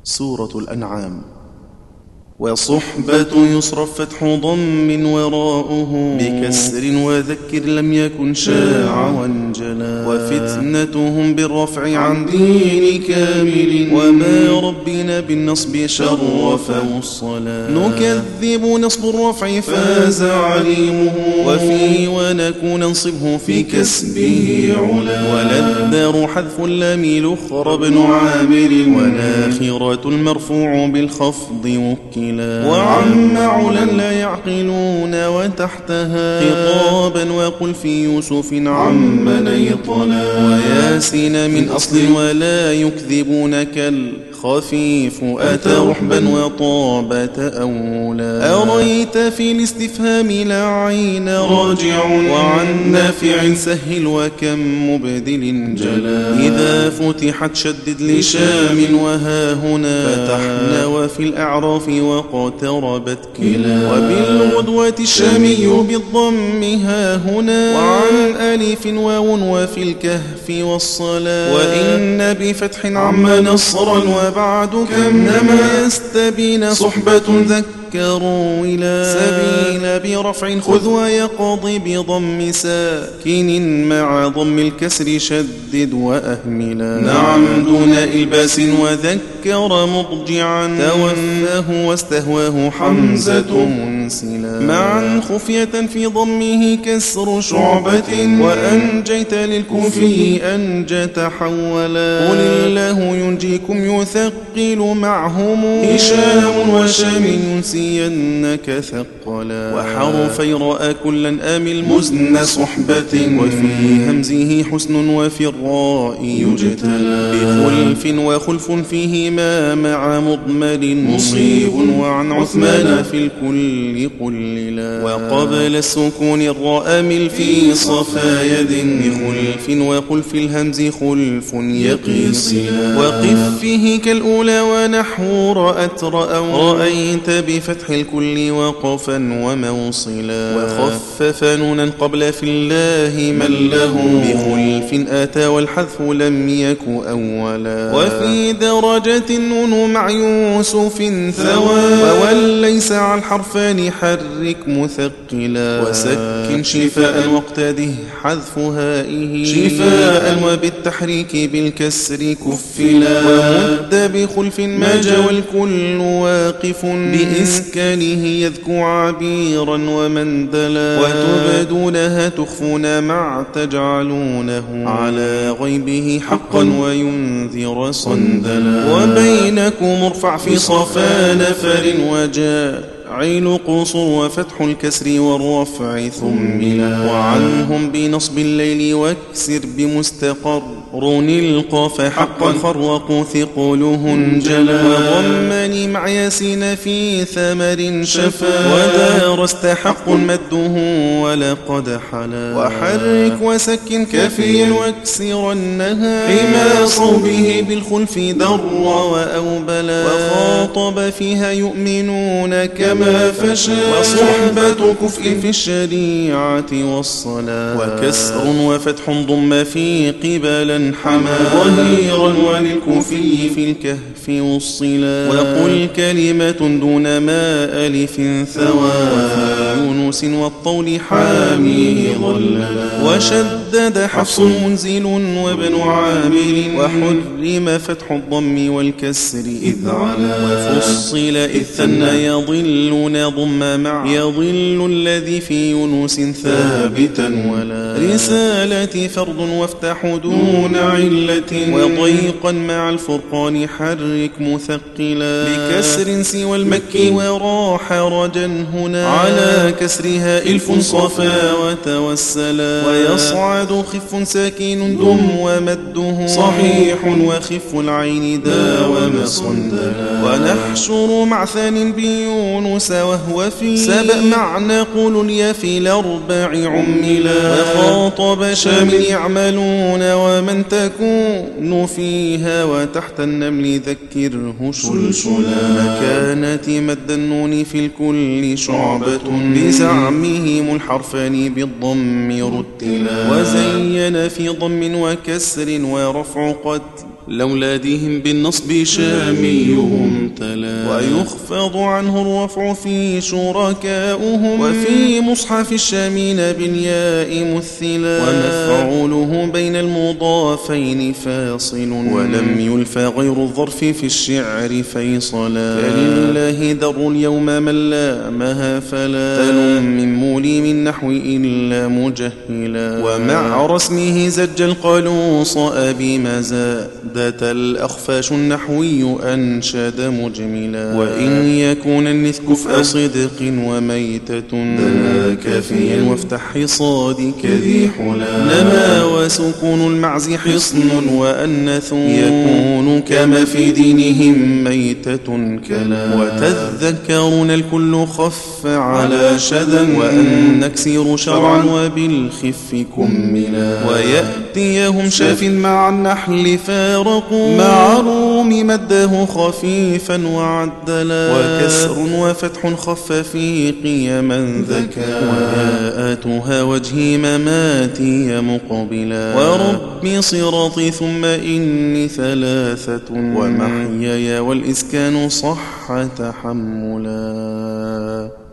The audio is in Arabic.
سورة الأنعام. وصحبة يصرف فتح ضم وراؤه بكسر وذكر لم يكن شاع وانجلا. وفتنتهم بالرفع عن دين كامل وما ربنا بالنصب شرف والصلاة. نكذب نصب الرفع فاز عليمه وفي ونكون ننصبه في كسبه علا. وللدار حذف اللام لخر بن عامر والآخرة المرفوع بالخفض وكلا. وعم علا لا يعقلون وتحتها خطابا وقل في يوسف عم نيطلا. وياسين من أصل ولا يكذبون كالخفيف أتى رحبا وطابة أولا. أريت في الاستفهام لا عين راجع وعن نافع سهل وكم مبدل جلا. إذا فتحت شدد لشام وها هنا فتحنا وفي الأعراف واقتربت كلا. وبالغدوة الشامي بالضم ها هنا وعن ألف واو وفي الكهف والصلاة. وإن بفتح عم نصرا وبعد كم نما يستبين صحبة ذكروا إلى سبيل برفع خذ ويقضي بضم ساكن مع ضم الكسر شدد وأهملا. نعم دون إلباس وذكر مضجعا توفاه واستهواه حمزة منسلا. معا خفية في ضمه كسر شعبة وأنجيت للكوفي أنجى تحولا. قل الله ينجيكم يثقل معهم هشام وشام ينسينك ثقلا. وحرفي رأى كلا آمل مزن صحبة وفي همزه حسن وفي الراء يجتلى. بخلف وخلف فيهما مع مضمر مصيب وعن عثمان في الكل قللا. وقبل السكون الراء مل في صفا يد بخلف وخلف الهمز خلف يقيصلا. وقف فيه كالأولى ونحو رأت رأوا رأيت بفتح الكل وقفا وموصلا. وخفف نونا قبل في الله من له بخلف آتى والحذف لم يك أولا. وفي درجة نون مع يوسف ثوى وليس على الحرفان حرك مثقلا. وسكن شفاء واقتده حذف هائه شفاء وبالتحريك بالكسر كفلا. ومد بخلف ما جاء والكل واقف بإسكانه يذكو عبيرا ومندلا. وتبدونها تخفون مع تجعلونه على غيبه حقا وينذر صندلا. وبينكم ارفع في صفا نفر وجاء عين قصر وفتح الكسر والرفع ثملا. وعنهم بنصب الليل واكسر بمستقر القاف حقا خرقوا ثقلهن جلا. وضمني مع ياسين في ثمر شفا ودارست حق مده ولقد حلا. وحرك وسكن كفيا واكسرنها حما صوبه بالخلف در وأوبلا. وخاطب فيها يؤمنون كما فشا وصحبة كفء في الشريعة والصلاة. وكسر وفتح ضم في قبلا حما ظهيرا وللكوفي في الكهف والصلا. وقل كلمة دون ما ألف ثوى يونس والطول حاميه ظللا. وشدد حفص منزل وابن عامر وحرم فتح الضم والكسر إذ علا. وفصل إذ ثنى يضلون ضم مع يضل الذي في يونس ثابتا ولا. رسالة فرض وافتح دون علة وضيقا مع الفرقان حرك مثقلا. بكسر سوى المكي وراح رجا هنا على كسرها إلف صفا وتوسلا. ويصعد خف ساكن دم ومده صحيح وخف العين داوم صندلا. ونحشر مع ثان بيونس وهو في سبأ معنى قول اليا في الأربع عملا. وخاطب شام يعملون ومن تكون فيها وتحت النمل ذكره شلشلا. مكانة مد النون في الكل شعبة بزعمهم الحرفان بالضم رتلا. وزين في ضم وكسر ورفع قد لأولادهم بالنصب شاميهم تلا ويخفض عنه الرفع في شركاؤهم وفي مصحف الشامين بالياء مثلا ومفعوله بين المضافين فاصل ولم يلفى غير الظرف في الشعر فيصلا فلله در اليوم من لامها فلا تل من مولي من نحو إلا مجهلا ومع رسمه زج القلوص أبي مزادة الأخفاش النحوي أنشد مجملا وإن يكون النث كفء صدق وميتة كافيا وافتح حصادك ذي حلا نما وسكون المعز حصن وأنث يكون كما في دينهم ميتة كلا وتذكرون الكل خف على شذا وأن نكسر شرعا وبالخف كملا ويأتيهم شاف مع النحل فارقوا مع روم مده خفيفا وعدلا وكسر وفتح خف في قيما ذكا وياءتها وجهي مماتي مقبلا ورب صراطي ثم إني ثلاثة ومحياي والإسكان صح تحملا